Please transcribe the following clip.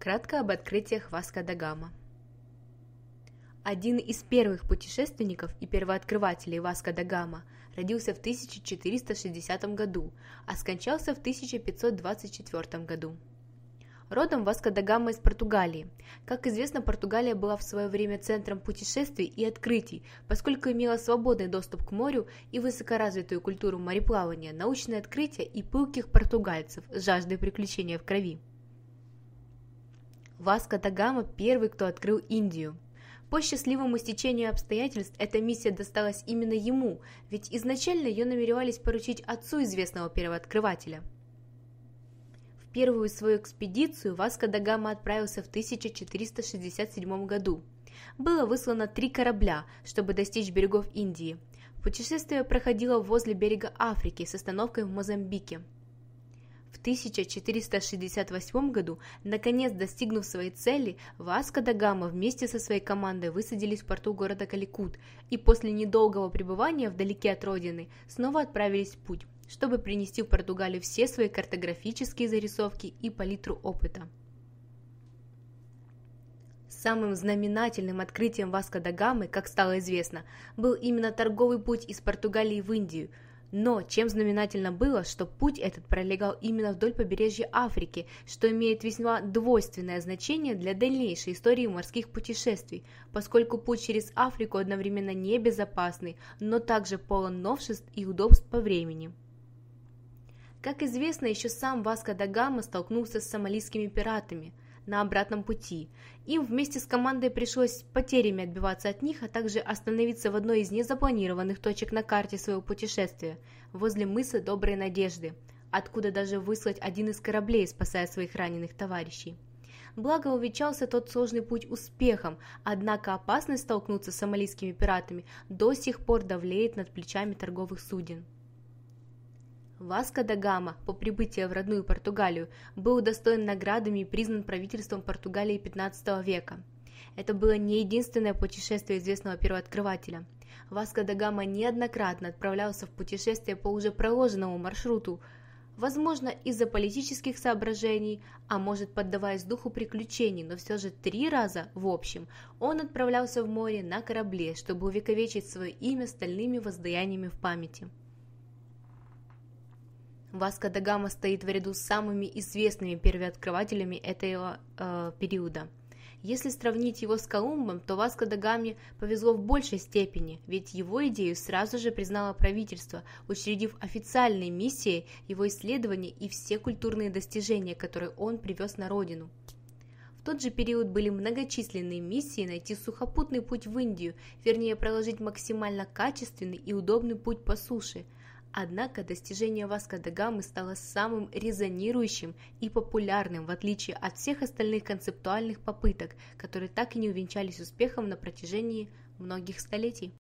Кратко об открытиях Васко да Гама. Один из первых путешественников и первооткрывателей Васко да Гама родился в 1460 году, а скончался в 1524 году. Родом Васко да Гама из Португалии. Как известно, Португалия была в свое время центром путешествий и открытий, поскольку имела свободный доступ к морю и высокоразвитую культуру мореплавания, научные открытия и пылких португальцев с жаждой приключения в крови. Васко да Гама первый, кто открыл Индию. По счастливому стечению обстоятельств эта миссия досталась именно ему, ведь изначально ее намеревались поручить отцу известного первооткрывателя. В первую свою экспедицию Васко да Гама отправился в 1467 году. Было выслано 3 корабля, чтобы достичь берегов Индии. Путешествие проходило возле берега Африки с остановкой в Мозамбике. В 1468 году, наконец достигнув своей цели, Васко да Гама вместе со своей командой высадились в порту города Каликут и после недолгого пребывания вдалеке от родины снова отправились в путь, чтобы принести в Португалию все свои картографические зарисовки и палитру опыта. Самым знаменательным открытием Васко да Гамы, как стало известно, был именно торговый путь из Португалии в Индию. Но чем знаменательно было, что путь этот пролегал именно вдоль побережья Африки, что имеет весьма двойственное значение для дальнейшей истории морских путешествий, поскольку путь через Африку одновременно небезопасный, но также полон новшеств и удобств по времени. Как известно, еще сам Васко да Гама столкнулся с сомалийскими пиратами на обратном пути. Им вместе с командой пришлось потерями отбиваться от них, а также остановиться в одной из незапланированных точек на карте своего путешествия, возле мыса Доброй Надежды, откуда даже выслать один из кораблей, спасая своих раненых товарищей. Благо увенчался тот сложный путь успехом, однако опасность столкнуться с сомалийскими пиратами до сих пор давлеет над плечами торговых суден. Васко да Гама по прибытии в родную Португалию был удостоен наградами и признан правительством Португалии XV века. Это было не единственное путешествие известного первооткрывателя. Васко да Гама неоднократно отправлялся в путешествие по уже проложенному маршруту, возможно, из-за политических соображений, а может, поддаваясь духу приключений, но все же 3 раза, в общем, он отправлялся в море на корабле, чтобы увековечить свое имя стальными воздаяниями в памяти. Васко да Гама стоит в ряду с самыми известными первооткрывателями этого периода. Если сравнить его с Колумбом, то Васко да Гаме повезло в большей степени, ведь его идею сразу же признало правительство, учредив официальной миссией его исследования и все культурные достижения, которые он привез на родину. В тот же период были многочисленные миссии найти сухопутный путь в Индию, вернее проложить максимально качественный и удобный путь по суше. Однако достижение Васко да Гамы стало самым резонирующим и популярным, в отличие от всех остальных концептуальных попыток, которые так и не увенчались успехом на протяжении многих столетий.